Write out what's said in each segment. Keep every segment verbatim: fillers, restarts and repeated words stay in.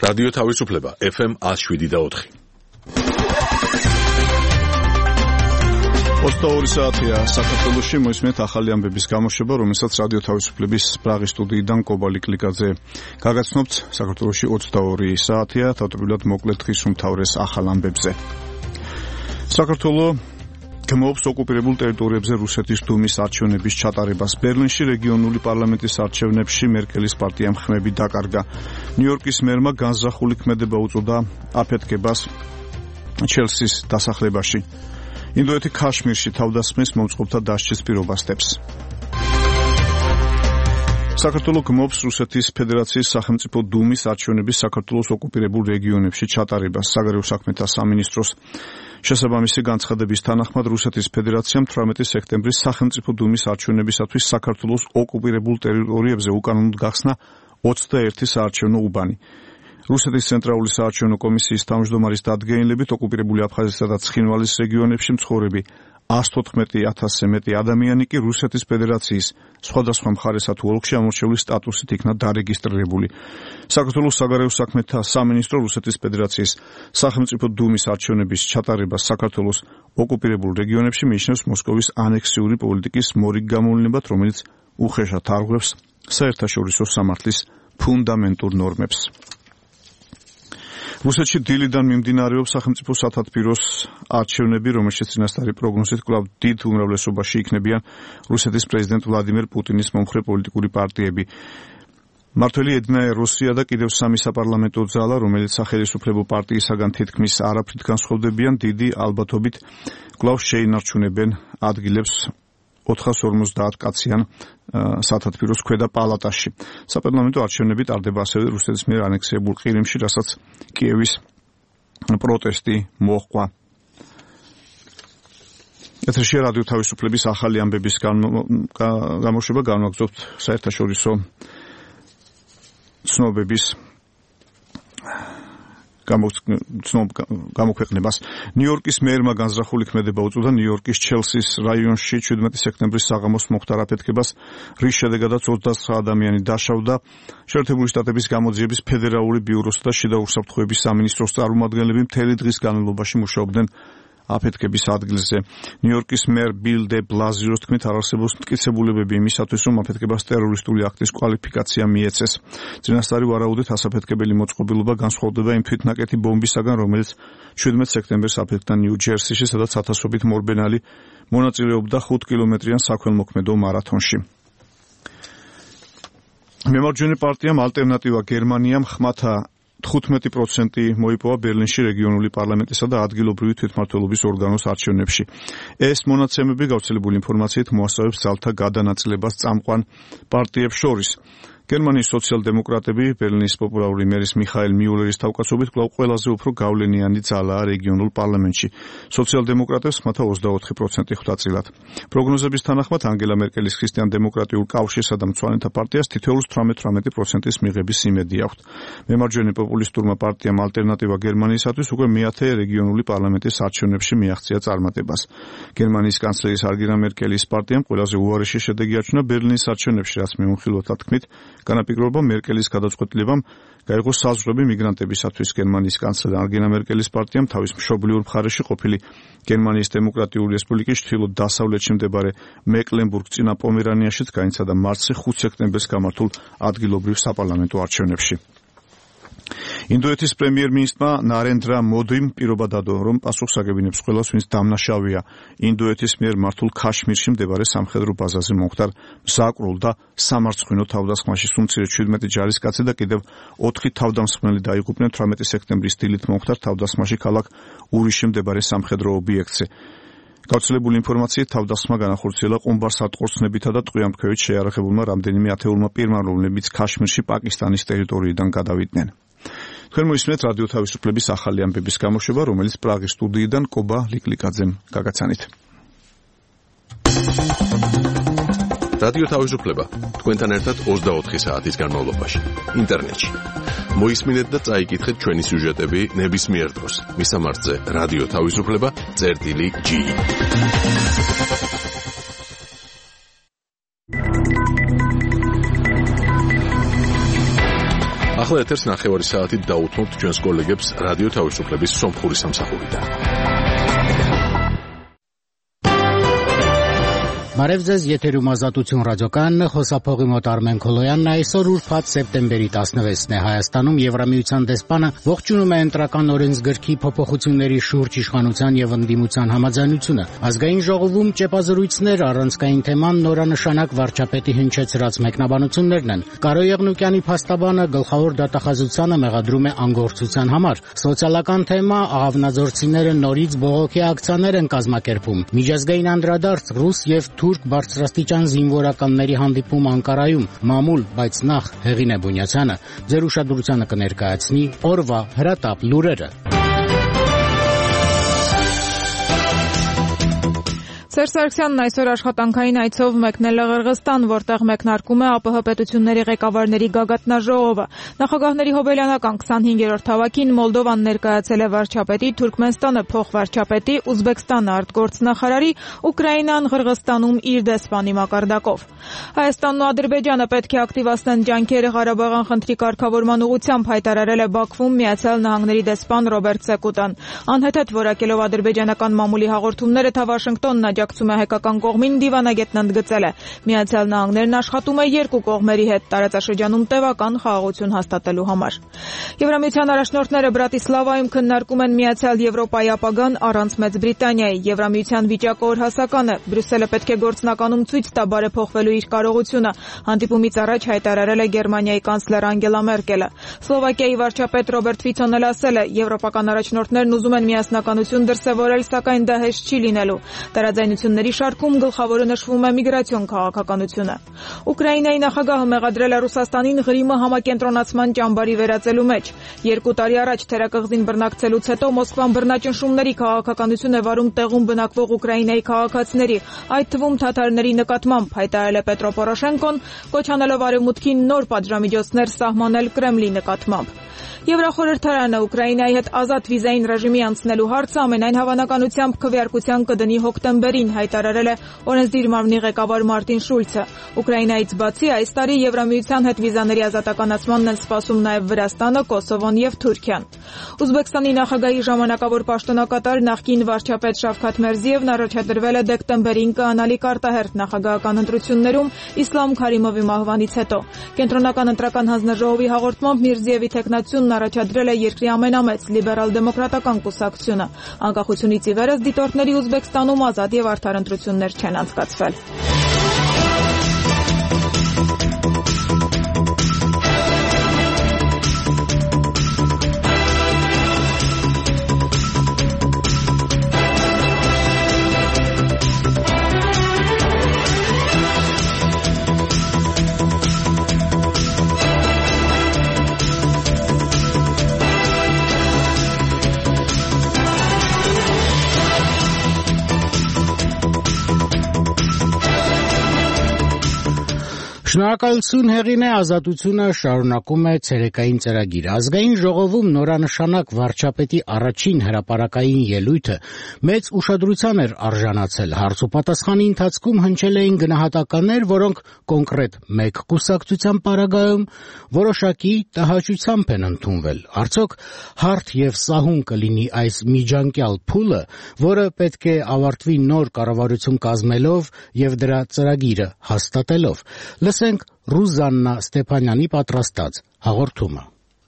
რადიო თავისუფლება ეფ ემ ათს შვიდი და ოთხი. ოცდაორი საათია საქართველოში, მოისმენთ ახალი ამბების გამოშვება, რომელსაც რადიო თავისუფლების პრაღის სტუდიიდან კობალი კლიკაძე გაგაცნობთ. საქართველოში ოცდაორი საათია, თავდაპირველად მოკლედ დღის უმთავრეს ახალ ამბებზე. საქართველო გმობს ოკუპირებულ ტერიტორიებზე რუსეთის დუმის არჩევნების ჩატარებას. ბერლინში რეგიონული პარლამენტის არჩევნებში მერკელის პარტიამ ხმები დაკარგა. ნიუ-იორკის მერმა განზრახული ქმედება უწოდა აფეთქებას ჩელსის დასახლებაში. ინდოეთი ქაშმირში თავდასხმის მომწყობთა დასჯის პირობას დებს. საქართველო გმობს რუსეთის ფედერაციის სახელმწიფო დუმის არჩევნების საქართველოს ოკუპირებულ რეგიონებში ჩატარებას. საგარეო საქმეთა სამინისტროს შესაბამისი განცხადების თანახმად რუსეთის ფედერაციამ თვრამეტი სექტემბრის სახელმწიფო დუმის არჩევნებისათვის საქართველოს ოკუპირებულ ტერიტორიებზე უკანონოდ გახსნა ოცდაერთი საარჩევნო უბანი. რუსეთის ცენტრალური საარჩევნო კომისიის თავმჯდომარის დადგენილებით ოკუპირებული აფხაზეთისა და ცხინვალის რეგიონებში მცხოვრები ათს თოთხმეტი ათასზე მეტი ადამიანი კი რუსეთის ფედერაციის სხვადასხვა მხარესა თუ ოლქში ამორჩეული სტატუსით იქნა დარეგისტრირებული. საქართველოს საგარეო საქმეთა სამინისტრო რუსეთის ფედერაციის სახელმწიფო დუმის არჩევნების ჩატარებას საქართველოს ოკუპირებულ რეგიონებში მიიჩნევს მოსკოვის ანექსიური პოლიტიკის მორიგ გამოვლენებად, რომელიც უხეშად არღვევს საერთაშორისო სამართლის ფუნდამენტურ ნორმებს. რუსეთში დილიდან მიმდინარეობს სახელმწიფო სათათბიროს არჩევნები, რომელშიც წინასწარი პროგნოზით კვლავ დიდ უმრავლესობაში იქნებიან რუსეთის პრეზიდენტ ვლადიმერ პუტინის მომხრე პოლიტიკური პარტიები. მართველი ედნაე როსია და კიდევ სამი საპარლამენტო ძალა, რომელიც სახელისუფლებო პარტიისაგან თითქმის არაფრით განსხვავდებიან, დიდი ალბათობით კვლავ შეინარჩუნებენ ადგილებს ოთხას ორმოცდაათ კაციან სათათბიროს ქვედა პალატაში. საპარლამენტო არჩევნები ტარდება ასევე რუსეთის მიერ ანექსირებულ ყირიმში, რასაც კიევის პროტესტი მოჰყვა. ეთერშია რადიო თავისუფლების ახალი ამბების გამოშვება, განვაგრძობთ საერთაშორისო ცნობების გამოქვეყნებას. ნიუ-იორკის მერმა განზრახული ქმედება უწოდა ნიუ-იორკის ჩელსის რაიონში შვიდმეტი სექტემბრის საღამოს მოხდა აფეთქებას, რის შედეგადაც ოცდაცხრა ადამიანი დაშავდა. შეერთებული შტატების გამოძიების ფედერალური ბიუროსა და შიდა უსაფრთხოების სამინისტროს წარმომადგენლები მთელი დღის განმავლობაში მუშაობდნენ აფეთქების ადგილზე. ნიუ-იორკის მერ ბილ დე ბლაზიოს თქმით, არ არსებობს მტკიცებულებები იმისათვის, რომ აფეთქებას ტერორისტული აქტის კვალიფიკაცია მიეცეს. წინასწარი ვარაუდით ასაფეთქებელი მოწყობილობა განსხვავდება იმ თვითნაკეთი ბომბისაგან, რომელიც შვიდმეტ სექტემბერს აფეთქდა ნიუ-ჯერსიში, სადაც ათასობით მორბენალი მონაწილეობდა ხუთ კილომეტრიან საქველმოქმედო მარათონში. მემარჯვენე პარტიამ ალტერნატივა გერმანიამ ხმათა თხუთმეტი პროცენტი მოიპოვა ბერლინში რეგიონული პარლამენტისა და ადგილობრივი თვითმმართველობის ორგანოს არჩევნებში. ეს მონაცემები გავრცელებული ინფორმაციით მოასწავებს ძალთა გადანაწილებას წამყვან პარტიებს შორის. გერმანიის სოციალ-დემოკრატები ბერლინის პოპულარული მერის მიხაელ მიულერის თავკაცობით კვლავ ყველაზე უფრო გავლენიანი ძალაა რეგიონულ პარლამენტში. სოციალ-დემოკრატებს ხმათა ოცდაოთხი პროცენტი ხვდა წილად. პროგნოზების თანახმად ანგელა მერკელის ქრისტიან-დემოკრატიულ კავშირსა და მწვანეთა პარტიას თითოეულს თვრამეტ პროცენტის მიღების იმედი აქვთ. მემარჯვენე პოპულისტურმა პარტიამ ალტერნატივა გერმანიისათვის უკვე მეათე რეგიონული პარლამენტის არჩევნებში მიაღწია წარმატებას. გერმანიის კანცლერის ანგელა მერკელის პარტიამ ყველაზე უარეში შედეგი აჩვენა ბერლინის არჩევნებში, რაც მიუხედავად თქმით განაპირობა მერკელის გადაწყვეტილებამ გაიღო საზღვრები მიგრანტებისათვის. გერმანიის კანცლერ ანგელა მერკელის პარტიამ თავის მშობლიურ მხარეში ყოფილი გერმანიის დემოკრატიული რესპუბლიკის ჩრდილო დასავლეთში მდებარე მეკლენბურგ-წინა პომერანიაშიც განიცადა მარტში ხუთ სექტემბერს გამართულ ადგილობრივ საპარლამენტო არჩევნებში. ინდოეთის პრემიერ-მინისტრმა ნარენდრა მოდიმ პირობა დადო, რომ პასუხს აგებინებს ყველას, ვინც დამნაშავეა ინდოეთის მიერ მართულ ქაშმირში მდებარე სამხედრო ბაზაზე მომხდარ მზაკრულ და სამარცხვინო თავდასხმაში. სულ შვიდმეტი ჯარისკაცი და კიდევ ოთხი თავდამსხმელი დაიღუპნენ თვრამეტი სექტემბრის დილით მომხდარ თავდასხმაში ქალაქ ურიში მდებარე სამხედრო ობიექტზე. გავრცელებული ინფორმაციით თავდასხმა განახორციელა ყუმბარ-სარტყორცნებითა და ტყვიამფრქვევით შეიარაღებულმა რამდენიმე ათეულმა პირმა, რომლებიც ქაშმირში პაკისტანის ტერიტორიიდან გადავიდნენ. თქვენ მოისმენთ რადიო თავისუფლების ახალი ამბების გამოშვება, რომელიც პრაღის სტუდიიდან კობა ლიკლიკაძემ გაგაცანით. რადიო თავისუფლება თქვენთან ერთად ოცდაოთხი საათის განმავლობაში ინტერნეტში. მოისმინეთ და წაიკითხეთ ჩვენი სიუჟეტები ნებისმიერ დროს. მისამართზე რადიო თავისუფლება წერტილი ჯი. ახლა ეთერს ნახევარი საათით დაუთმობთ ჩვენს კოლეგებს რადიო თავისუფლების სომხური სამსახურიდან. Բարև ձեզ, եթերում Ազատություն ռադիոկայանն է, խոսափողի մոտ Արմեն Քոլոյանն է, այսօր ուրբաթ սեպտեմբերի տասնվեցն է Հայաստանում Եվրամիության դեսպանը ողջունում է ընտրական օրենսգրքի փոփոխությունների շուրջ իշխանության եւ ընդդիմության համաձայնությունը։ Ազգային ժողովում ճեպազրույցներ, առանցքային թեման նորանշանակ վարչապետի հնչեցրած մեկնաբանություններն են։ Կարո Եղնուկյանի փաստաբանը գլխավոր դատախազությանը մեղադրում է անգործության համար։ Սոցիալական թեմա աղավնաձորցիները նորից բողոքի ակցիաներ են կազմակերպում։ Միջազգային անդրադարձ ռուս եւ Թուրք բարձրաստիճան զինվորականների հանդիպում Անկարայում, մամուլ, բայց նախ Հեղինե Բունյացյանը ձեր ուշադրությանը կներկայացնի օրվա հրատապ լուրերը։ Սերժ Սարգսյանն այսօր աշխատանքային այցով մեկնել է Ղրղստան, որտեղ մեկնարկում է ԱՊՀ պետությունների ղեկավարների գագաթնաժողովը։ Նախագահների հոբելյանական քսանհինգերորդ հավաքին Մոլդովան ներկայացել է վարչապետի, Թուրքմենստանը փոխվարչապետի, Ուզբեկստանը արտգործնախարարի, Ուկրաինան Ղրղստանում իր դեսպանի մակարդակով։ Հայաստանն ու Ադրբեջանը պետք է ակտիվացնեն ջանքերը Ղարաբաղյան խնդրի կարգավորման ուղղությամբ, հայտարարել է Բաքվում Միացյալ Նահանգների դեսպան Ռոբերտ Սեկուտան։ Անհեթեթ որակելով ադրբեջանական մամուլի հաղորդումները, թա Վաշինգտոնն աջակցում է հայկական կողմին, դիվանագետն ընդգծել է. Միացյալ Նահանգներն աշխատում է երկու կողմերի հետ տարածաշրջանում տևական խաղաղություն հաստատելու համար։ Եվրամիության առաջնորդները Բրատիսլավայում քննարկում են Միացյալ Եվրոպայի ապագան առանց Մեծ Բրիտանիայի։ Եվրամիության վիճակը օրհասական է։ Բրյուսելը պետք է գործնականում ցույց տա բարեփոխվելու իր կարողությունը, հանդիպումից առաջ հայտարարել է Գերմանիայի կանցլեր Անգելա Մերկելը։ Սլովակիայի վարչապետ Ռոբերտ Ֆիցոն էլ ասել է. Եվրոպական առաջնորդներն ուզում են միասնականություն դրսևորել, սակայն դա հեշտ չի լինելու։ Տարաձայնությունների շարքում գլխավորը նշվում է միգրացիոն քաղաքականությունը։ Ուկրաինայի նախագահը մեղադրել է Ռուսաստանին Ղրիմը համակենտրոնացման ճամբարի վերածելու մեջ։ Երկու տարի առաջ թերակղզին բռնակցելուց հետո Մոսկվան բռնաճնշումների քաղաքականություն է վարում տեղում բնակվող Ուկրաինայի քաղաքացիների, այդ թվում թաթարների նկատմամբ, հայտարարել է Պետրո Պորոշենկոն, կոչ անելով արևմուտքին նոր պատժամիջոցներ սահմանել Կրեմլի նկատմամբ։ Եվրախորհրդարանը Ուկրաինայի հետ ազատ վիզային ռեժիմի անցնելու հարցը ամենայն հավանականությամբ քվեարկության կդնի հոկտեմբերին, հայտարարել է օրենսդիր մարմնի ղեկավար Մարտին Շուլցը։ Ուկրաինայից բացի այս տարի Եվրամիության հետ վիզաների ազատականացմանն են սպասում նաև Վրաստանը, Կոսովոն եւ Թուրքիան։ Ուզբեկստանի նախագահի ժամանակավոր պաշտոնակատար նախկին վարչապետ Շավքաթ Մերզիևն առաջադրվել է դեկտեմբերին կայանալիք արտահերթ նախագահական ընտրություններում Իսլամ Քարիմովի մահվանից հետո։ Կենտրոնական ընտրական հանձնաժողովի հաղորդմամբ Միրզիևի թեկնածությունն առաջադրել է երկրի ամենամեծ լիբերալ-դեմոկրատական կուսակցությունը։ Անկախությունից ի վեր դիտորդների Ուզբեկստանում ազատ եւ արդար ընտրություններ չեն անցկացվել։ Շնորհակալություն Հեղինե, Ազատությունը շարունակում է ցերեկային ծրագիրը։ Ազգային ժողովում նորանշանակ վարչապետի առաջին հրապարակային ելույթը մեծ ուշադրության էր արժանացել։ Հարց ու պատասխանի ընթացքում հնչել էին գնահատականներ, որոնք կոնկրետ մեկ կուսակցության պարագայում որոշակի տհաճությամբ են ընդունվել։ Արդյոք հարթ եւ սահուն կլինի այս միջանկյալ փուլը, որը պետք է ավարտվի նոր կառավարություն կազմելով եւ դրա ծրագիրը հաստատելով։ Լսենք Ռուզաննա Ստեփանյանի պատրաստած հաղորդումը։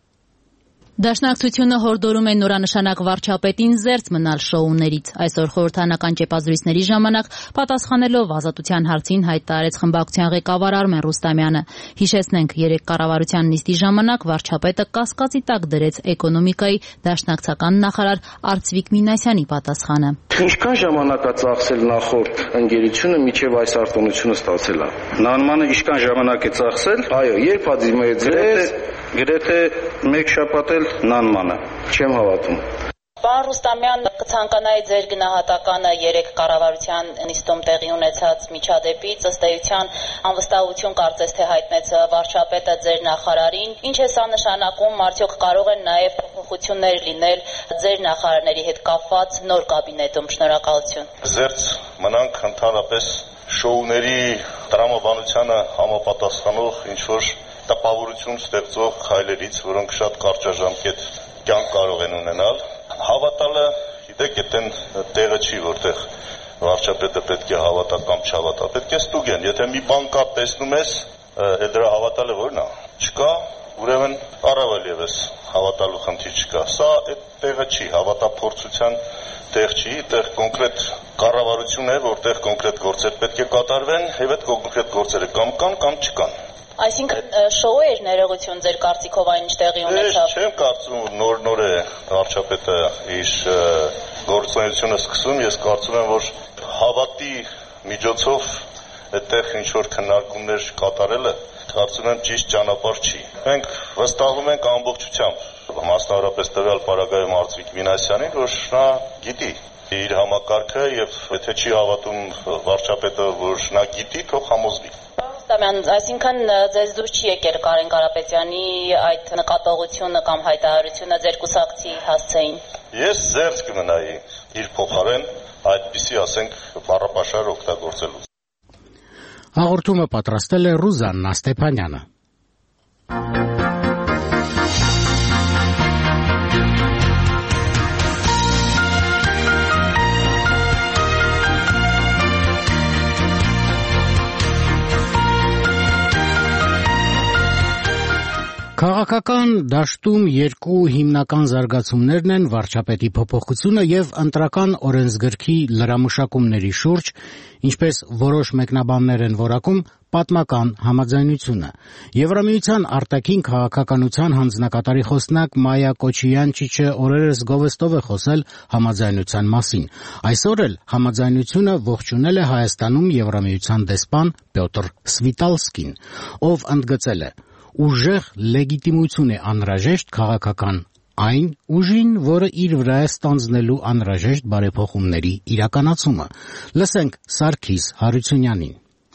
Դաշնակցությունը հորդորում է նորանշանակ վարչապետին զերծ մնալ շոուներից։ Այսօր խորհրդարանական ճեպազրույցների ժամանակ պատասխանելով Ազատության հարցին հայտարարեց խմբակցության ղեկավար Արմեն Ռուստամյանը։ Հիշեցնենք, երեք կառավարության նիստի ժամանակ վարչապետը կասկածի տակ դրեց էկոնոմիկայի դաշնակցական նախարար Արծվիկ Մինասյանի պատասխանը։ Ինչքան ժամանակ է ծախսել նախորդ ընկերությունը միջև այս արտոնությունը ստացել է։ Նանմանը ինչքան ժամանակ է ծախսել, այո, երբ է դիմեցել, գրեթե մեկ շաբաթ էլ նանմանը, չեմ հավատում։ Պարոն Ռուստամյան, կցանկանայի ձեր գնահատականը երեք կառավարության նիստում տեղի ունեցած միջադեպից, ըստ էության անվստահություն կարծես թե հայտնեց վարչապետը ձեր նախարարին։ Ինչ է սա նշանակում, արդյոք կարող են նաև փոփոխություններ լինել ձեր նախարարների հետ կապված նոր կաբինետում։ Շնորհակալություն։ Զերծ մնանք ընդհանրապես շոուների տրամաբանությանը համապատասխանող ինչ որ տպավորություն ստեղծող քայլերից, որոնք շատ կարճաժամկետ կյանք կարող են ունենալ։ Հավատալը, գիտեք, այդտեն տեղը չի, որտեղ վարչապետը պետք է հավատա կամ չհավատա, պետք է ստուգեն։ Եթե մի բան կա, տեսնում ես, դրա հավատալը որն է, չկա, ուրեմն առավել եւս հավատալու խնդիր չկա։ Սա այդ տեղը չի, հավատափորձության տեղ չի, այդտեղ կոնկրետ կառավարություն է, որտեղ կոնկրետ գործեր պետք է կատարվեն, եւ այդ կոնկրետ գործերը կամ կան, կամ չկան։ Այսինքն շոու էր ներողություն ձեր կարծիքով այն ինչ տեղի ունեցավ։ Չեմ կարծում նոր-նոր է վարչապետը իր գործունեությունը սկսում, ես կարծում եմ, որ հավատի միջոցով այդտեղ ինչ-որ քննարկումներ կատարելը կարծում եմ ճիշտ ճանապարհ չի։ Մենք վստահում ենք ամբողջությամբ, մասնավորապես տվյալ պարագայում Արծվիկ Մինասյանին, որ նա գիտի իր համակարգը եւ եթե չի հավատում վարչապետը, որ նա գիտի, թող համոզվի։ Այսինքն ձեզ դուր չի եկել Կարեն Կարապետյանի այդ նկատողությունը կամ հայտարարությունը ձեր կուսակցի հասցեին։ Ես զերծ կմնայի իր փոխարեն այդպիսի, ասենք, բառապաշար օգտագործելու։ Հաղորդումը պատրաստել է Ռուզաննա Ստեփանյանը։ Քաղաքական դաշտում երկու հիմնական զարգացումներն են վարչապետի փոփոխությունը եւ ընտրական օրենսգրքի լրամշակումների շուրջ, ինչպես որոշ մեկնաբաններ են որակում, պատմական համաձայնությունը։ Եվրամիության արտաքին քաղաքականության հանձնակատարի խոսնակ Մայա Կոչիանչիչը օրերս գովեստով է խոսել համաձայնության մասին։ Այսօր էլ համաձայնությունը ողջունել է Հայաստանում Եվրամիության դեսպան Պյոտր Սվիտալսկին, ով ընդգծել է. «Ուժեղ լեգիտիմություն է անհրաժեշտ քաղաքական այն ուժին, որը իր վրա է ստանձնելու անհրաժեշտ բարեփոխումների իրականացումը»։ Լսենք Սարգիս Հարությունյանին։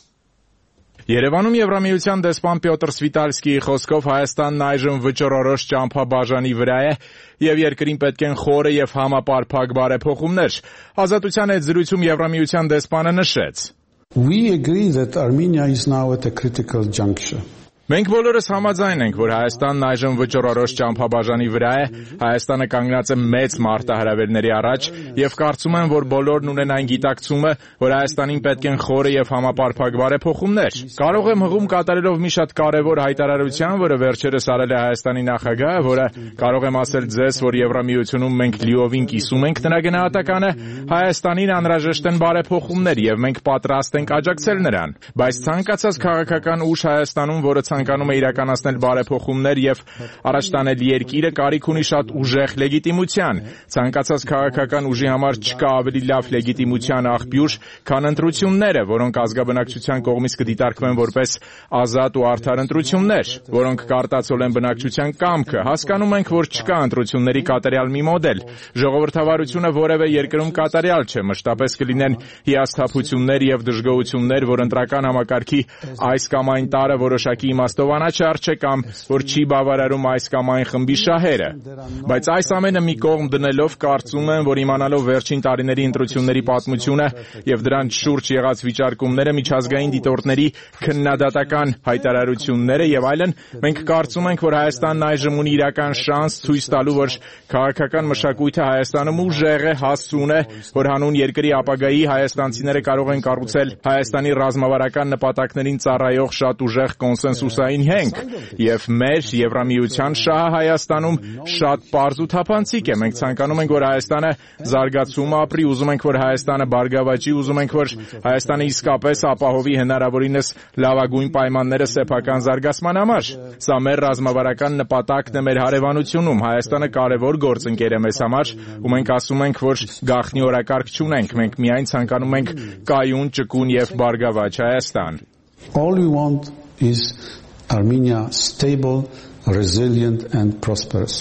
Երևանում Եվրամիության դեսպան Պյոտր Սվիտալսկիի խոսքով Հայաստանն այժմ վճռորոշ ճամփաբաժանի վրա է եւ երկրին պետք են խորը եւ համապարփակ բարեփոխումներ։ Ազատության հետ զրույցում Եվրամիության դեսպանը նշեց. We agree that Armenia is now at a critical juncture. Մենք բոլորս համաձայն ենք, որ Հայաստանն այժմ վճռորոշ ճամփաբաժանի վրա է, Հայաստանը կանգնած է մեծ մարտահրավերների առաջ եւ կարծում եմ, որ բոլորն ունեն այն գիտակցումը, որ Հայաստանին պետք են խորը եւ համապարփակ բարեփոխումներ։ Կարող եմ հղում կատարելով մի շատ կարեւոր հայտարարության, որը վերջերս արել է Հայաստանի նախագահը, որը կարող եմ ասել ձեզ, որ Եվրամիությունում մենք լիովին կիսում ենք նրա գնահատականը, Հայաստանին անհրաժեշտ են բարեփոխումներ եւ մենք պատրաստ ենք աջակցել նրան։ Բայց ցանկացած քաղաքական ուժ Հայաստանում, որը ցանկանում է իրականացնել բարեփոխումներ եւ առաջ տանել երկիրը, կարիք ունի շատ ուժեղ լեգիտիմության։ Ցանկացած քաղաքական ուժի համար չկա ավելի լավ լեգիտիմության աղբյուր, քան ընտրությունները, որոնք ազգաբնակչության կողմից կդիտարկվեն որպես ազատ ու արդար ընտրություններ, որոնք կարտացոլեն բնակչության կամքը։ Հասկանում ենք, որ չկա ընտրությունների կատարյալ մի մոդել։ Ժողովրդավարությունը որևէ երկրում կատարյալ չէ, մշտապես կլինեն հիասթափություններ եւ դժգոհություններ, որ ընտրական համակարգի այս կամ այն տարը որոշակի իմաստով անաչառ չէ կամ որ չի բավարարում այս կամ այն խմբի շահերը։ Բայց այս ամենը մի կողմ դնելով կարծում եմ, որ իմանալով վերջին տարիների ընտրությունների պատմությունը եւ դրանց շուրջ եղած վիճարկումները, միջազգային դիտորդների քննադատական հայտարարությունները եւ այլն, մենք կարծում ենք, որ Հայաստանն այժմ ունի իրական շանս ցույց տալու, որ քաղաքական մշակույթը Հայաստանում ուժեղ է, հասուն է, որ հանուն երկրի ապագայի հայաստանցիները կարող են կառուցել Հայաստանի ռազմավարական նպատակներին ծառայող շատ ուժեղ կոնսենսուսային հենք, եւ մեր Եվրամիության շահը Հայաստանում շատ պարզ ու թափանցիկ է։ Մենք ցանկանում ենք, որ Հայաստանը զարգացում ապրի, ուզում ենք, որ Հայաստանը բարգավաճի, ուզում ենք, որ Հայաստանը իսկապես ապահովի հնարավորինս լավագույն պայմանները սեփական զարգացման համար։ Սա մեր ռազմավարական նպատակն է մեր հարևանությունում։ Հայաստանը կարևոր գործընկեր է մեզ համար, ու մենք ասում ենք, որ գաղտնի օրակարգ չունենք, մենք միայն ցանկանում ենք կայուն, ճկուն եւ բարգավաճ Հայաստան։ All we want is Armenia stable, resilient and prosperous.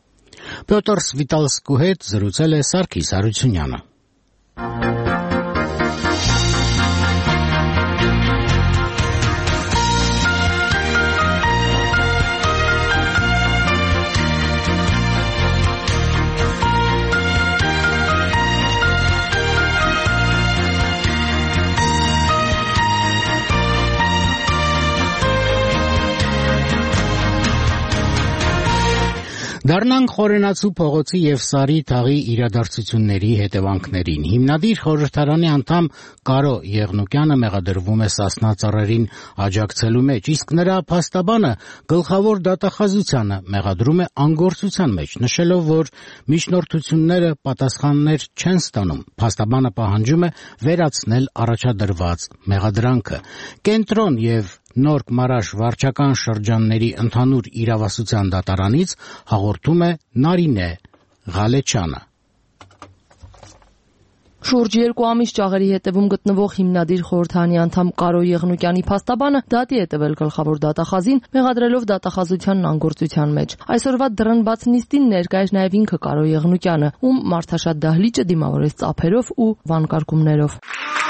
Պյոտր Սվիտալսկու հետ զրուցել է Սարգիս Հարությունյանը։ Դառնանք խորենացու փողոցի եւ Սարի թաղի իրադարձությունների հետևանքներին։ Հիմնադիր խորհրդարանի անդամ Կարո Եղնուկյանը մեղադրվում է Սասնա ծառերին աջակցելու մեջ, իսկ նրա փաստաբանը գլխավոր դատախազությանը մեղադրում է անգործության մեջ, նշելով, որ միջնորդությունները պատասխաններ չեն ստանում։ Փաստաբանը պահանջում է վերացնել առաջադրված մեղադրանքը։ Կենտրոն եւ Նորք Մարաշ վարչական շրջանների ընդհանուր իրավասության դատարանից հաղորդում է Նարինե Ղալեչյանը։ Շուրջ երկու ամիս ճաղերի հետևում գտնվող հիմնադիր խորհրդարանի անդամ Կարո Եղնուկյանի փաստաբանը դատի է տվել գլխավոր դատախազին, մեղադրելով դատախազությանն անգործության մեջ։ Այսօրվա դռնբաց նիստին ներկա էր նաև ինքը Կարո Եղնուկյանը, ում մարդաշատ դահլիճը դիմավորեց ծափերով ու վանկարկումներով։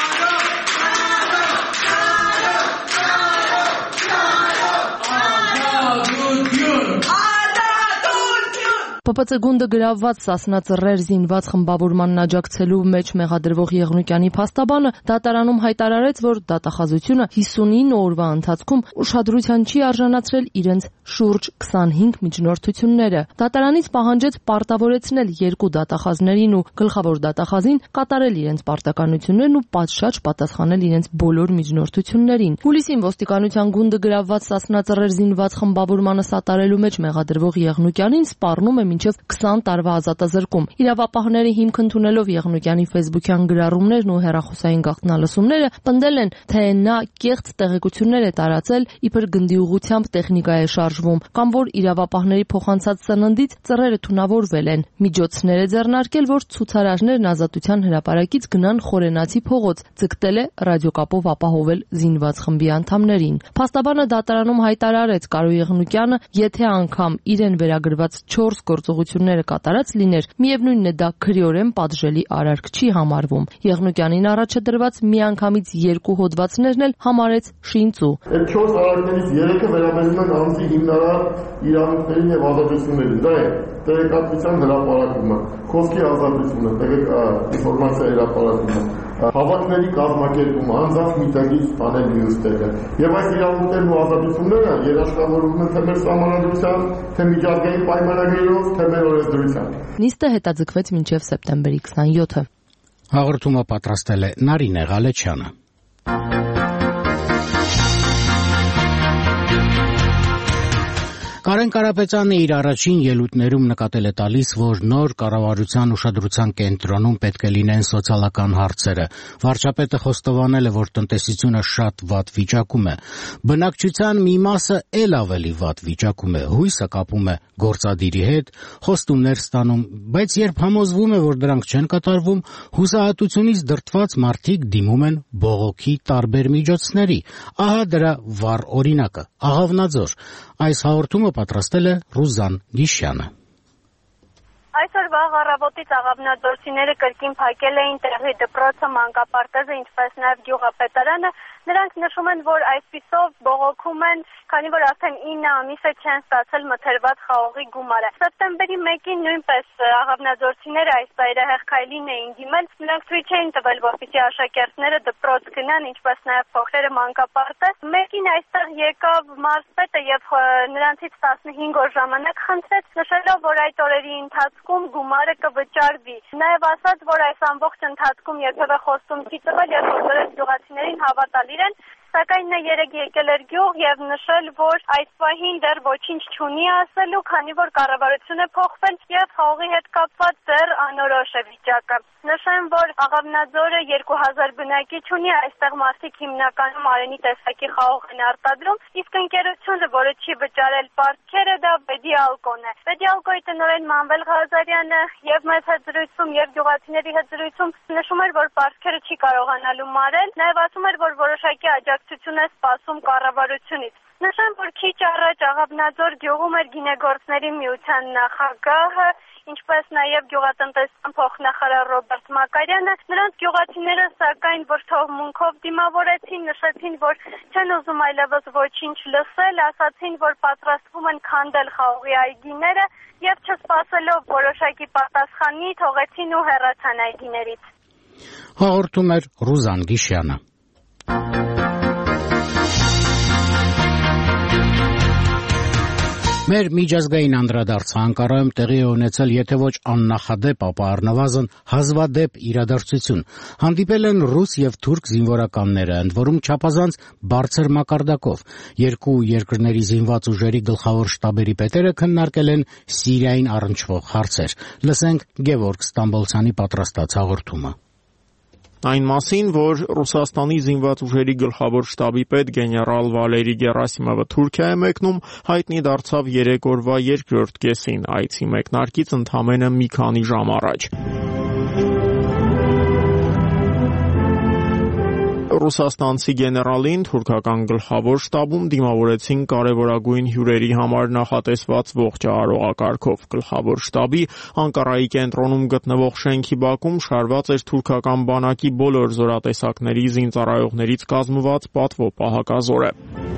Պ Պ Ց գունդը գրավված Սասնա ծռեր զինված խմբավորմանն աջակցելու մեջ մեղադրվող Եղնուկյանի փաստաբանը դատարանում հայտարարեց, որ դատախազությունը հիսունինը օրվա ընթացքում ուշադրության չի արժանացրել իրենց շուրջ քսանհինգ միջնորդությունները։ Դատարանից պահանջեց պարտավորեցնել երկու դատախազներին ու գլխավոր դատախազին կատարել իրենց պարտականություններն ու պատշաճ պատասխանել իրենց բոլոր միջնորդություններին։ Հուլիսին ոստիկանության գունդը գրավված Սասնա ծռեր զինված խմբավորմանը սատարելու մեջ մեղադրվող Եղնուկյանին սպառնում է մինչև քսան տարվա ազատազրկում։ Իրավապահները հիմք ընդունելով Եղնուկյանի ֆեյսբուքյան գրառումներն ու հեռախոսային գաղտնալսումները պնդել են, թե նա կեղծ տեղեկություններ է տարածել, իբր գնդի ուղղությամբ տեխնիկա է շարժվում, կամ որ իրավապահների փոխանցած սննդից ծռերը թունավորվել են։ Միջոցներ է ձեռնարկել, որ ցուցարարներն Ազատության հրապարակից գնան Խորենացի փողոց, ձգտել է ռադիոկապով ապահովել զինված խմբի անդամներին։ Փաստաբանը դատարանում հայտարարեց Կարո Եղնուկյանը, եթե անգամ իրեն վերագրված չորս գործողությունները կատարած լիներ, միևնույնն է դա քրեորեն պատժելի արարք չի համարվում։ Եղնուկյանին առաջ դրված միանգամից երկու հոդվածներն էլ համարեց շինծու։ Այդ չորս արարքներից երեքը վերաբերում են անձի հիմնարար իրավունքներին եւ ազատություններին։ Դա է տեղեկատվության հրապարակումը, խոսքի ազատությունը, ինֆորմացիա հրապարակումը, հավաքների կազմակերպումը, անձանց միտագից տանել մյուս տեղը։ Եվ այս իրավունքներն ու ազատությունները երաշխավորվում են թե մեր սահմանադրությամբ, թե միջազգային պայմանագրերով, թե մեր օրենսդրությամբ։ Նիստը հետաձգվեց մինչև սեպտեմբերի քսանյոթը։ Հաղորդումը պատրաստել է Նարինե Ղալեչյանը։ Կարեն Կարապետյանը իր առաջին ելույթներում նկատել է տալիս, որ նոր կառավարության ուշադրության կենտրոնում պետք է լինեն սոցիալական հարցերը։ Վարչապետը խոստովանել է, որ տնտեսությունը շատ վատ վիճակում է։ Բնակչության մի մասը էլ ավելի վատ վիճակում է, հույսը կապում է գործադիրի հետ, խոստումներ ստանում, բայց երբ համոզվում է, որ դրանք չեն կատարվում, հուսահատությունից դրդված մարդիկ դիմում են բողոքի տարբեր միջոցների։ Ահա դրա վառ օրինակը՝ Աղավնաձոր։ Այս հաղորդումը պատրաստել է Ռուզան Գիշյանը։ Այսօր վաղ առավոտից աղավնաձորցիները կրկին փակել էին տեղի դպրոցը, մանկապարտեզը, ինչպես նաև գյուղապետարանը։ Նրանք նշում են, որ այսպիսով բողոքում են, քանի որ արդեն ինը ամիս է չեն ստացել մթերված խաղողի գումարը։ Սեպտեմբերի մեկին նույնպես աղավնաձորցիները այս ծայրահեղ քայլին էին դիմել։ Նրանք ցույց էին տվել, որպեսզի աշակերտները դպրոց գնան, ինչպես նաև փոքրերը մանկապարտեզ։ Մեկին այստեղ եկավ մարզպետը եւ նրանցից տասնհինգ օր ժամանակ խնդրեց, նշելով, որ այդ օրերի ընթացքում գումարը կվճարվի։ Նաև ասաց, որ այս ամբողջ ընթացքում երբևէ խոստում չի տվել եւ բոլորս գյուղացիներին հավատալ իրեն, սակայն նա երեկ եկել էր գյուղ եւ նշել, որ այս պահին դեռ ոչինչ չունի ասելու, քանի որ կառավարությունը փոխվել եւ խաղողի հետ կապված դեռ անորոշ է վիճակը։ Նշեմ, որ Աղավնաձորը երկու հազար բնակիչ ունի, այստեղ մարդիկ հիմնականում արենի տեսակի խաղող են արտադրում, իսկ ընկերությունը, որը չի վճարել պարտքերը, դա Բեդիալկոն է։ Բեդիալկոյի տնօրեն Մանվել Ղազարյանը եւ մեծ հետ զրույցում եւ գյուղացիների հետ զրույցում նշում էր, որ պարտքերը չի կարողանալու մարել, նաեւ ասում էր, որ որոշակի աջակցություն է սպասում կառավարությունից։ Նշեմ, որ քիչ առաջ Աղավնաձոր գյուղում էր գինեգործների միության նախագահը, ինչպես նաև գյուղատնտեսության փոխնախարար Ռոբերտ Մակարյանը։ Նրանց գյուղացիները սակայն վրդովմունքով դիմավորեցին, նշեցին, որ չեն ուզում այլևս ոչինչ լսել, ասացին, որ պատրաստվում են քանդել խաղողի այգիները եւ չսպասելով որոշակի պատասխանի թողեցին ու հեռացան այգիներից։ Հաղորդում էր Ռուզան Գիշյանը։ Մեր միջազգային անդրադարձը Անկարայում տեղի է ունեցել, եթե ոչ աննախադեպ, ապա առնվազն հազվադեպ իրադարձություն։ Հանդիպել են ռուս եւ թուրք զինվորականները, ընդ որում չափազանց բարձր մակարդակով։ Երկու երկրների զինված ուժերի գլխավոր շտաբերի պետերը քննարկել են Սիրիային առնչվող հարցեր։ Լսենք Գևորգ Ստամբոլցյանի պատրաստած հաղորդումը։ Այն մասին, որ Ռուսաստանի զինված ուժերի գլխավոր շտաբի պետ գեներալ Վալերի Գերասիմովը Թուրքիա է մեկնում, հայտնի դարձավ երեք օրվա երկրորդ կեսին, այցի մեկնարկից ընդամենը մի քանի ժամ առաջ։ Ռուսաստանցի գեներալին թուրքական գլխավոր շտաբում դիմավորեցին կարևորագույն հյուրերի համար նախատեսված ողջ արարողակարգով։ Գլխավոր շտաբի Անկարայի կենտրոնում գտնվող շենքի բակում շարված էր թուրքական բանակի բոլոր զորատեսակների զինծառայողներից կազմված պատվո պահակազորը։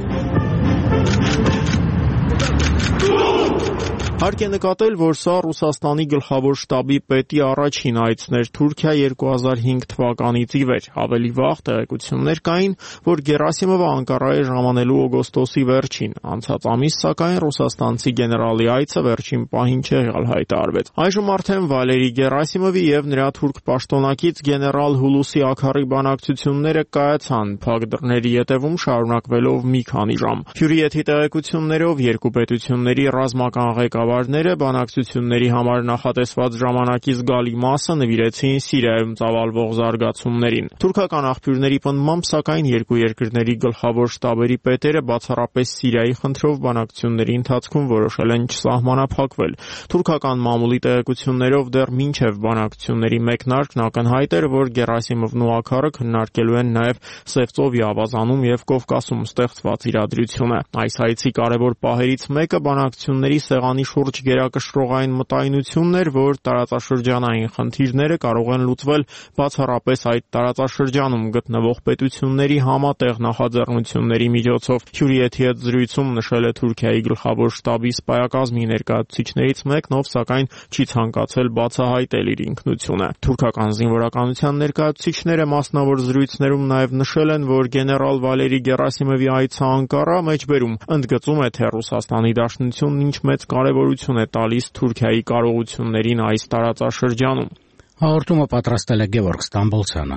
Հարկ է նկատել, որ սա Ռուսաստանի գլխավոր շտաբի պետի առաջին այցն էր Թուրքիա երկու հազար հինգ թվականից ի վեր։ Ավելի վաղ տեղեկություններ կային, որ Գերասիմովը Անկարա է ժամանելու օգոստոսի վերջին։ Անցած ամիս, սակայն, ռուսաստանցի գեներալի այցը վերջին պահին չեղյալ հայտարարվեց։ Այժմ արդեն Վալերի Գերասիմովի եւ նրա թուրք պաշտոնակից գեներալ Հուլուսի Աքարի բանակցությունները կայացան փակ դռների ետևում շարունակվելով մի քանի ժամ։ Հյուրիեթի տեղեկություններով երկու պետությունների ռազմական ղեկավարները բանակցությունների համար նախատեսված ժամանակի զգալի մասը նվիրեցին Սիրիայում ծավալվող զարգացումներին։ Թուրքական աղբյուրների պնդմամբ, սակայն, երկու երկրների գլխավոր շտաբերի պետերը բացառապես Սիրիայի խնդրով բանակցությունների ընթացքում որոշել են չսահմանափակվել։ Թուրքական մամուլի տեղեկություններով դեռ մինչև բանակցությունների մեկնարկն ակնհայտ էր, որ Գերասիմովն ու Աքարը քննարկելու են նաև Սևծովի ավազանում եւ Կովկասում ստեղծված իրադրությունը։ Այս այցի կարևոր պահերից մեկը բանակցությունների սեղանի շուրջ գերակշռողային մտայնությունն էր, որ տարածաշրջանային խնդիրները կարող են լուծվել բացառապես այդ տարածաշրջանում գտնվող պետությունների համատեղ նախաձեռնությունների միջոցով։ Հյուրիեթի հետ զրույցում նշել է Թուրքիայի գլխավոր շտաբի սպայակազմի ներկայացուցիչներից մեկն, ով սակայն չի ցանկացել բացահայտել իր ինքնությունը։ Թուրքական զինվորականության ներկայացուցիչները մասնավոր զրույցներում նաև նշել են, որ գեներալ Վալերի Գերասիմովի այցը Անկարա մեջբերում ընդգծում է, թե Ռուսաստանի Դաշնությունն ինչ մեծ կարևորություն է տալիս Թուրքիայի կարողություններին այս տարածաշրջանում։ Հաղորդումը պատրաստել է Գևորգ Ստամբոլցյանը։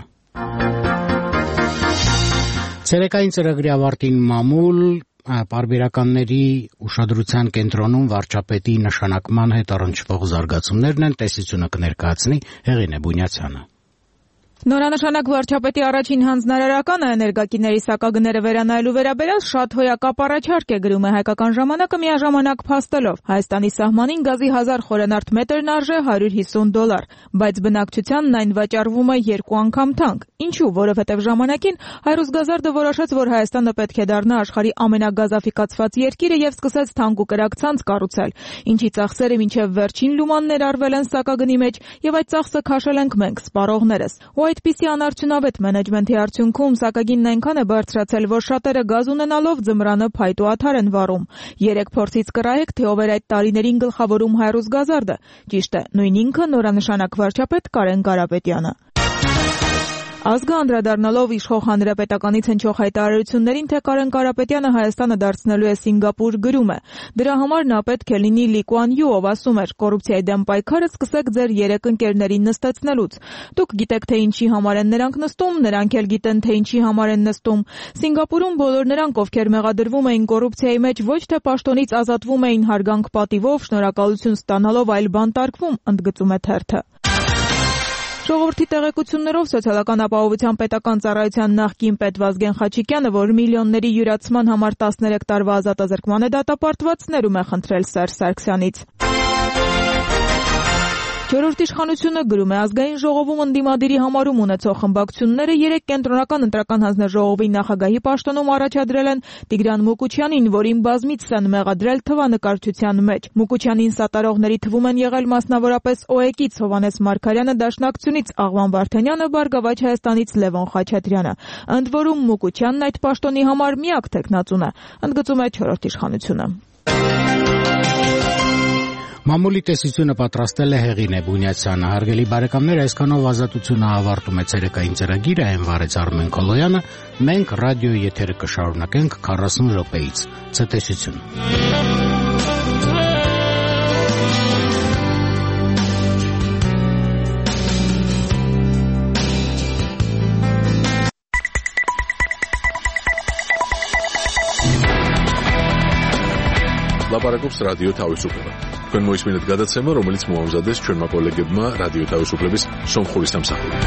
Ցերեկային ծրագրի ավարտին մամուլ պարբերականների ուշադրության կենտրոնում վարչապետի նշանակման հետ առնչվող զարգացումներն են, տեսությունը կներկայացնի Հեղինե Բունյացյանը։ Նորանշանակ վարչապետի առաջին հանձնարարականը էներգակիրների սակագները վերանայելու վերաբերյալ շատ հոյակապ առաջարկ է, գրում է Հայկական ժամանակը միաժամանակ փաստելով։ Հայաստանի սահմանին գազի հազար խորանարդ մետրն արժե հարյուր հիսուն դոլար, բայց բնակչությանն այն վաճառվում է երկու անգամ թանկ։ Ինչու՞, որովհետև ժամանակին Հայրուսգազարդը որոշեց, որ Հայաստանը պետք է դառնա աշխարհի ամենագազաֆիկացված երկիրը եւ սկսեց թանկ ու կրակ ցանց կառուցել, ինչի ծախսերը մինչեւ վերջին լուման ներառվել են սակագնի մեջ եւ այդ ծախսը քաշել ենք մենք, սպառողներս։ Այդպիսի անարդյունավետ մենեջմենթի արդյունքում սակագինն այնքան է բարձրացել, որ շատերը գազ ունենալով ձմռանը փայտ ու աթար են վառում։ Երեք փորձից կռահեք, թե ով էր այդ տարիներին գլխավորում Հայրուսգազարդը։ Ճիշտ է, նույն ինքը նորանշանակ վարչապետ Կարեն Կարապետյանը։ Ազգը անդրադառնալով իշխող հանրապետականից հնչող հայտարարություններին, թե Կարեն Կարապետյանը Հայաստանը դարձնելու է Սինգապուր, գրում է. դրա համար նա պետք է լինի Լի Կուան Յու, ով ասում էր. կոռուպցիայի դեմ պայքարը սկսեք ձեր երեք ընկերներին նստեցնելուց։ Դուք գիտեք, թե ինչի համար են նրանք նստում, նրանք էլ գիտեն, թե ինչի համար են նստում։ Սինգապուրում բոլոր նրանք, ովքեր մեղադրվում էին կոռուպցիայի մեջ, ոչ թե պաշտոնից ազատվում էին հարգանք պատիվով, շնորհակալություն ստանալով, այլ բանտարկվում, ընդգծում է թերթը։ Ժողովրդի տեղեկություններով Սոցիալական ապահովության պետական ծառայության նախկին պետ Վազգեն Խաչիկյանը, որ միլիոնների յուրացման համար տասներեք տարվա ազատազրկման է դատապարտված, ներում է խնդրել Սերժ Սարգսյանից։ Չորրորդ իշխանությունը գրում է ազգային ժողովում ընդդիմադիրի համարում ունեցող խմբակցությունները երեք կենտրոնական ընտրական հանձնաժողովի նախագահի պաշտոնում առաջադրել են Տիգրան Մուկուչյանին, որին բազմից են մեղադրել թվանկարչության մեջ։ Մուկուչյանին սատարողների թվում են եղել մասնավորապես ՕԵԿ-ից Հովհաննես Մարգարյանը, Դաշնակցությունից Աղվան Վարդանյանը, Բարգավաճ Հայաստանից Լևոն Խաչատրյանը։ Ընդ որում Մուկուչյանն այդ պաշտոնի համար միակ թեկնածուն է, ընդգծում է չորրորդ իշխանությունը։ Մամուլի տեսությունը պատրաստել է Հեղինե Բունյացյանը։ Հարգելի բարեկամներ, այսքանով ազատությունը ավարտում է ցերեկային ծրագիրը, այն վարեց Արմեն Քոլոյանը։ Մենք ռադիոյի եթերը կշարունակենք քառասուն րոպեից։ Ցտեսություն։ ლაპარაკობს რადიო თავისუფლება. თქვენ მოისმინეთ გადაცემა, რომელიც მოამზადეს ჩვენმა კოლეგებმა რადიო თავისუფლების სომხური სამსახურით.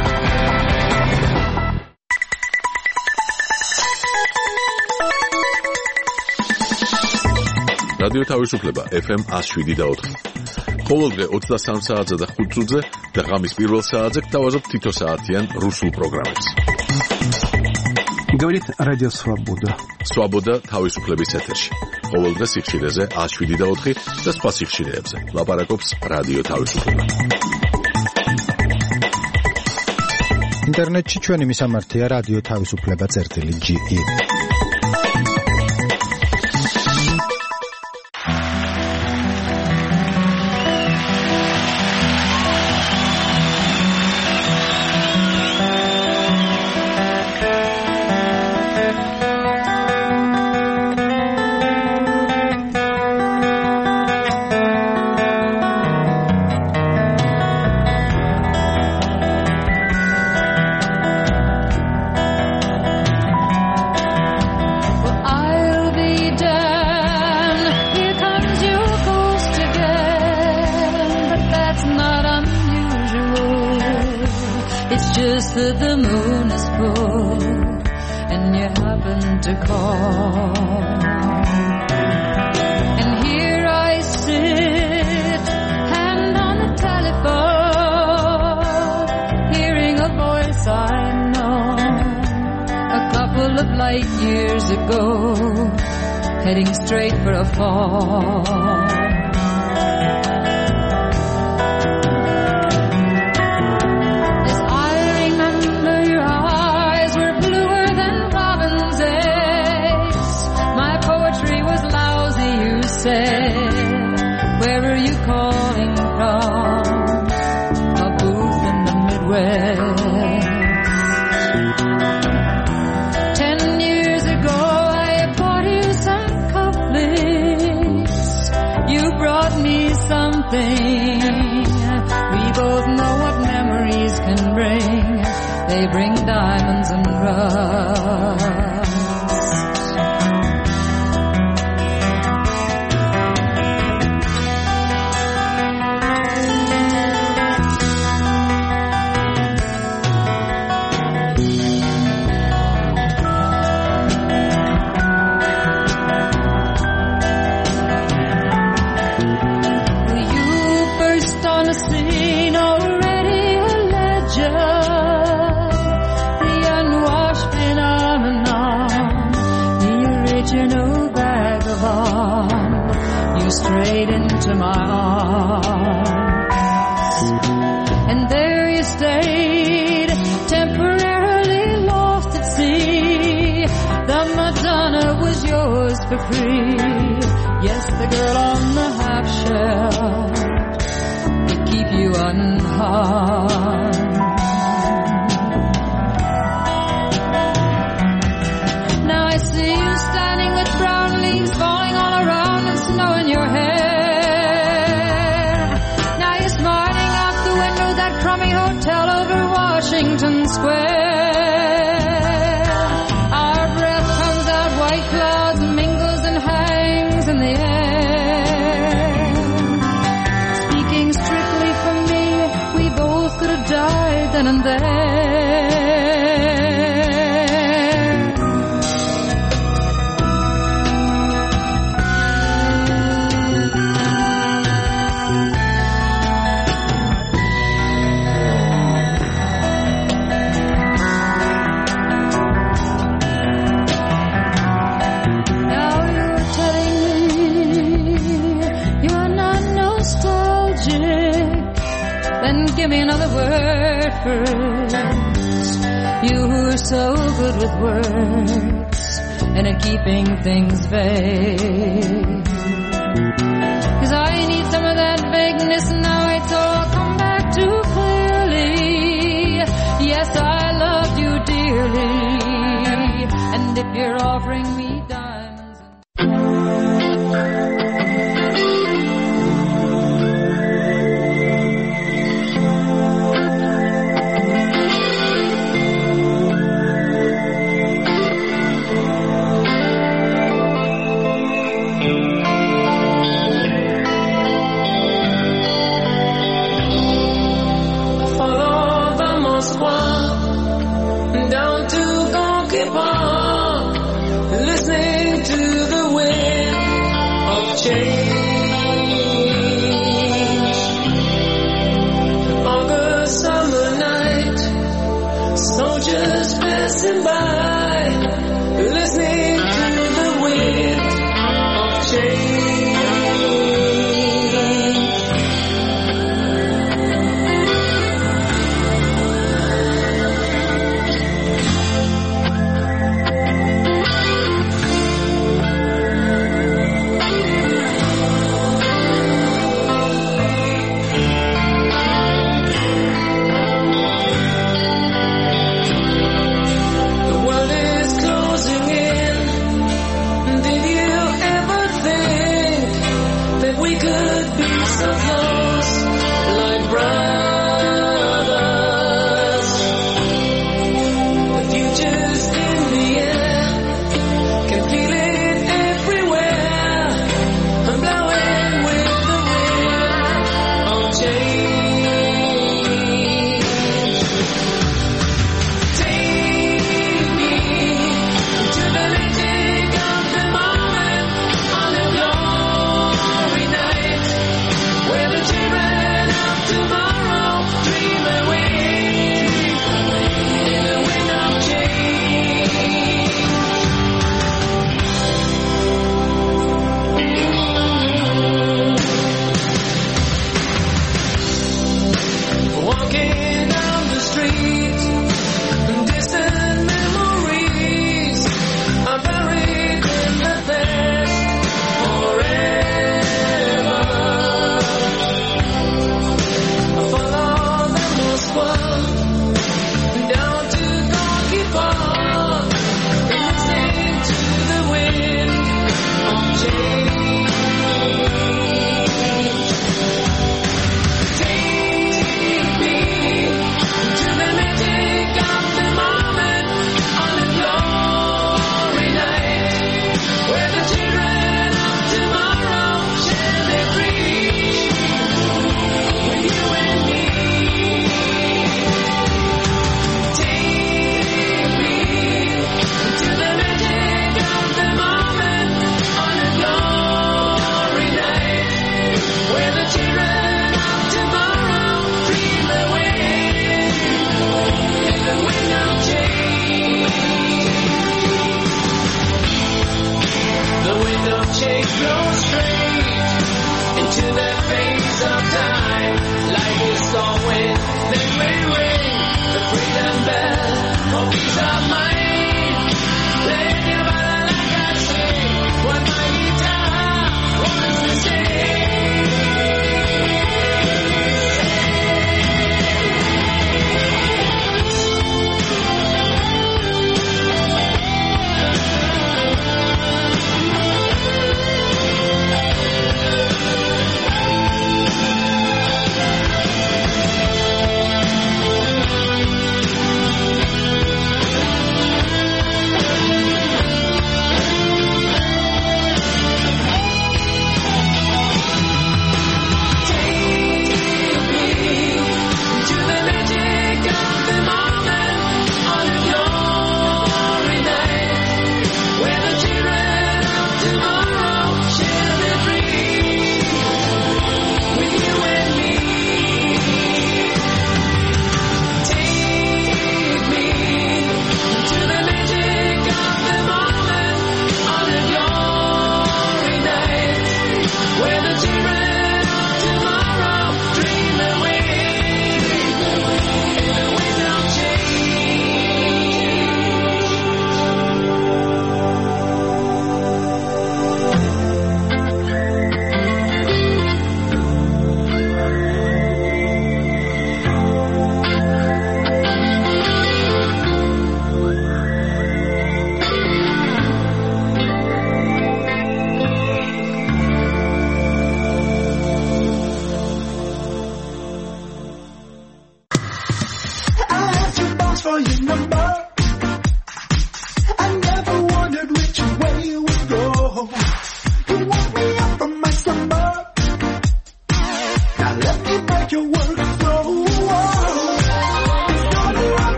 რადიო თავისუფლება ეფ ემ one oh seven და four. ყოველდღე ოცდასამ საათზე და ხუთ წუთზე და ღამის პირველ საათზე გთავაზობთ თითო საათიან რუსულ პროგრამებს. Говорит Радио Свобода. Свобода თავისუფლების ეთერში. ყოველდღე სიხშირეზე one oh seven და four და სხვა სიხშირეებზე. ლაპარაკობს რადიო თავისუფლება. ინტერნეტში ჩვენი მისამართია რადიო თავისუფლება წერტილი ჯი ი. That the moon is full and you happen to call, and here I sit, hand on the telephone, hearing a voice I know a couple of light years ago, heading straight for a fall. Where are you calling from? A booth in the Midwest. Ten years ago I bought you some cufflinks. You brought me something. We both know what memories can bring. They bring diamonds and rust. Straight into my arms, and there you stayed, temporarily lost at sea. The Madonna was yours for free. Yes, the girl on the half shell could keep you unharmed. Now I see you standing with brown leaves falling all around and snow in your hair. Now you're smiling out the window that crummy hotel over Washington Square. Our breath comes out white clouds, mingles and hangs in the air. Speaking strictly for me, we both could have died then and there. Give me another word first. You who are so good with words and at keeping things vague. 'Cause I need some of that vagueness now. It's all come back too clearly. Yes, I loved you dearly, and if you're offering me diamonds flow straight into that phase of time. Like a storm wind, then we ring the freedom bell of peace of mind. Playing your body like I sing, what my guitar wants to say.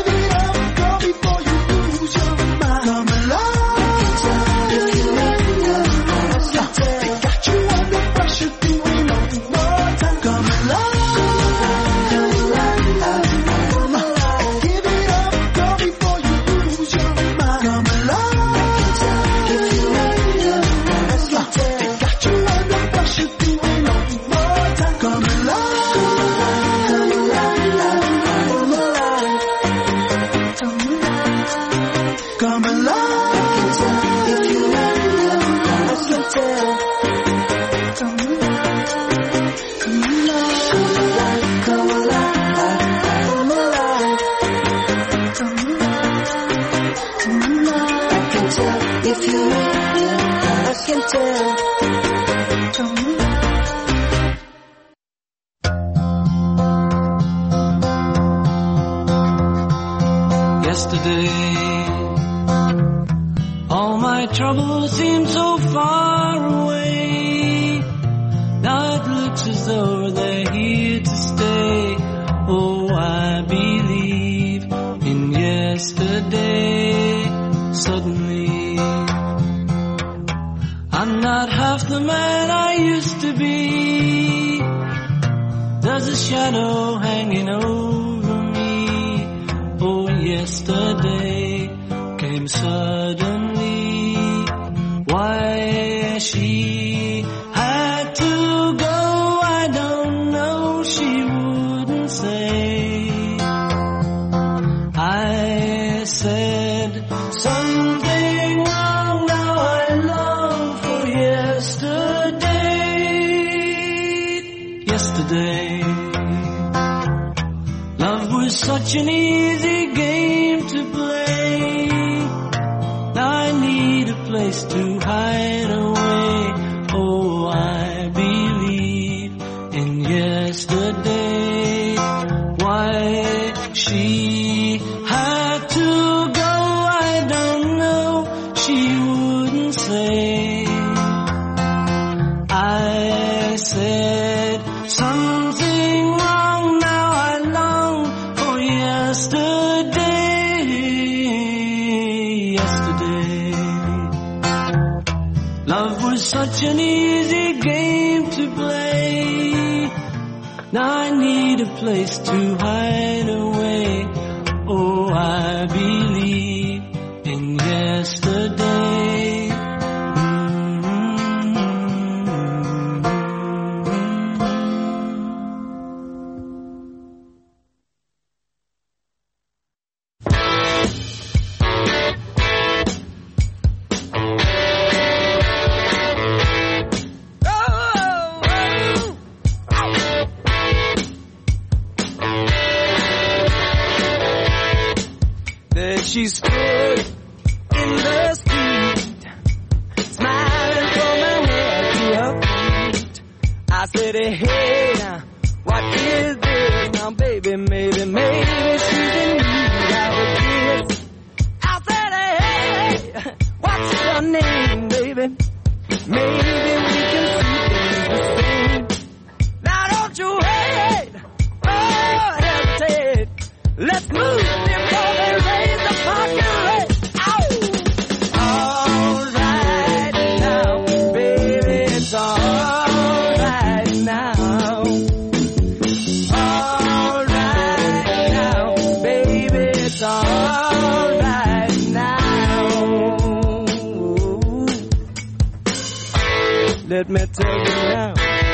Come alive. trouble seems so far away. Now it looks as though they're here to stay. Oh, I believe in yesterday. Suddenly, I'm not half the man I used to be. There's a shadow hanging over me. Oh, yesterday came suddenly. Why she had to go, I don't know, she wouldn't say. I said something wrong, now I long for yesterday. Yesterday, love was such an easy game to play. Now I need a place to hide away. Oh, I believe in yesterday. Why she had to go, I don't know, she wouldn't say. I said something wrong, now I long for yesterday. Yesterday, love was such an easy game to play. Now I need a place to hide away. Oh, I believe in yesterday. She stood in the street, smiling from her head to her feet. I said, hey, now, what is this? Now, baby, maybe, maybe she's in need of a kiss. I said, hey, what's your name, baby? Maybe we can see things the same. Now, don't you wait, oh, hesitate. Let's move before they raise the parking rate. Ow! All right now, baby, it's all right now. All right now, baby, it's all right now. Let me tell you now.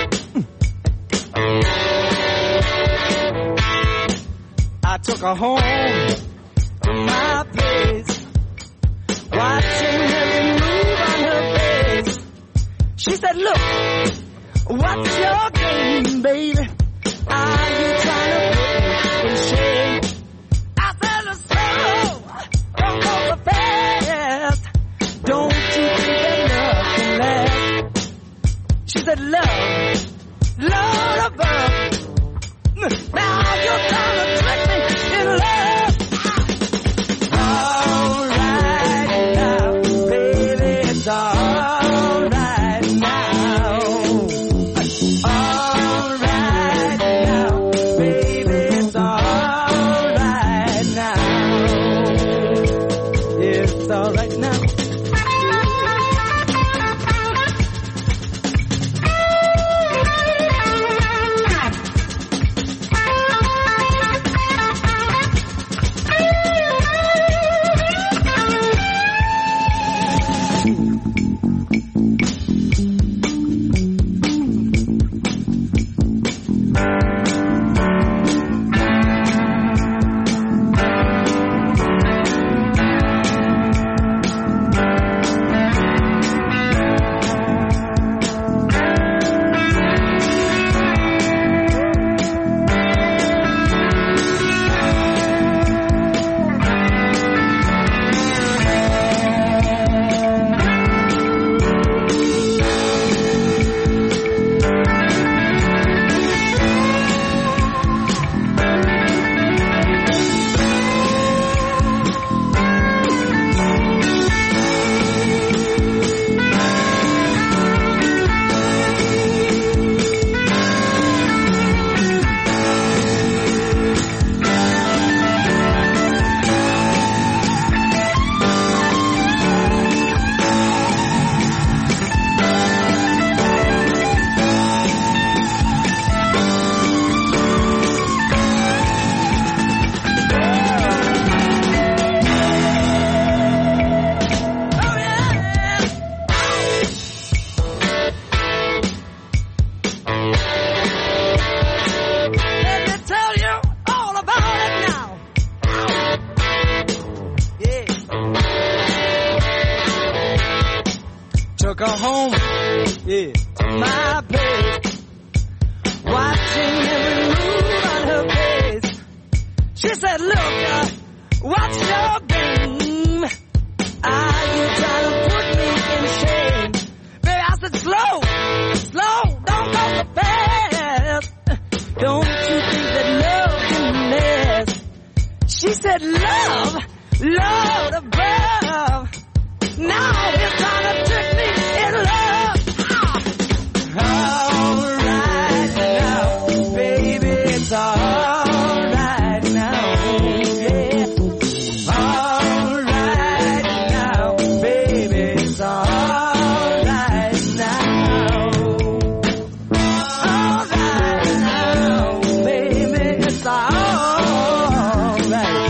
I took her home to my place, watching every move on her face. She said, look, what's your game, baby? Are you trying to put me in shame? I said, slow, don't go so fast. Don't you think that love can last? She said, love, Lord above. Now you're trying to trick me in love. All right now, baby, it's all right now. All right now, baby, it's all right now. It's all right now. took her home, yeah, my place, watching every move on her face. She said, look, uh, what's your game? Are you trying to put me in shame? Baby, I said, slow, slow, don't go so fast. Don't you think that love can last? She said, love, love above. Now it's time to trick me in love. All right now, baby, it's all right now, yeah. All right now, baby, it's all right now. All right now, baby, it's all right.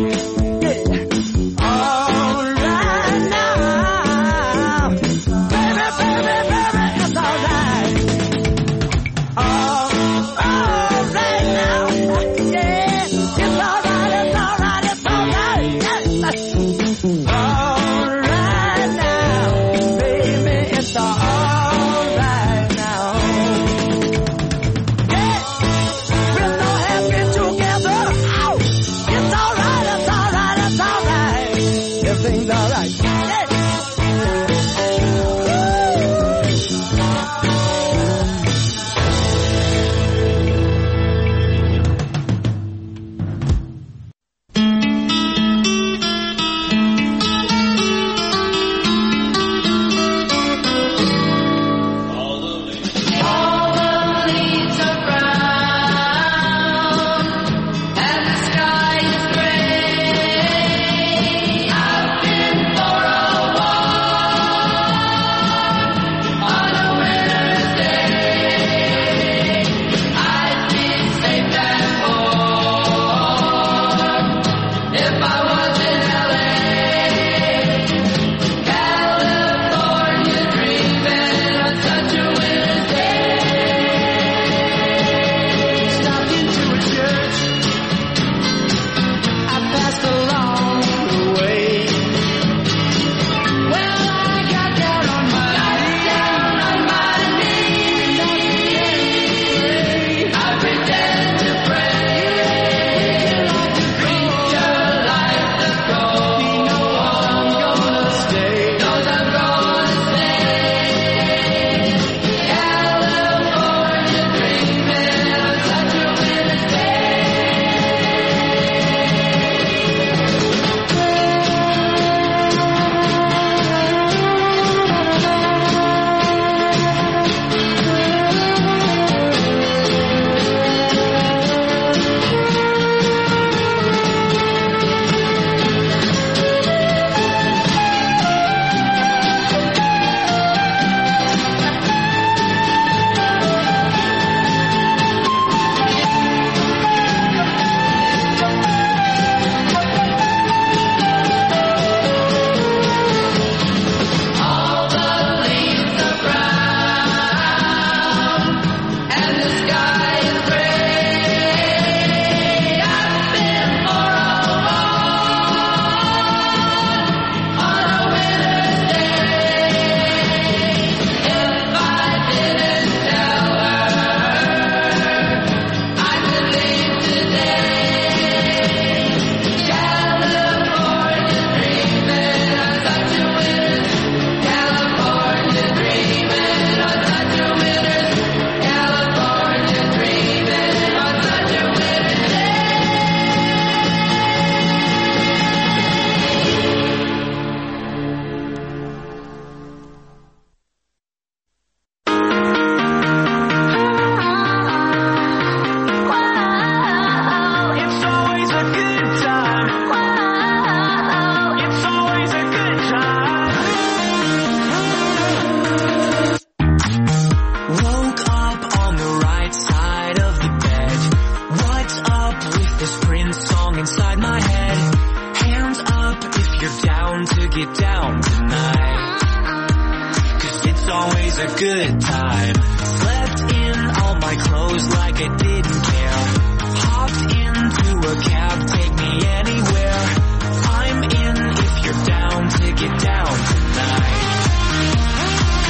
always a good time. Slept in all my clothes like I didn't care. Hopped into a cab, take me anywhere. I'm in if you're down to get down tonight.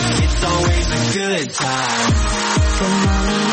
good time. Good morning.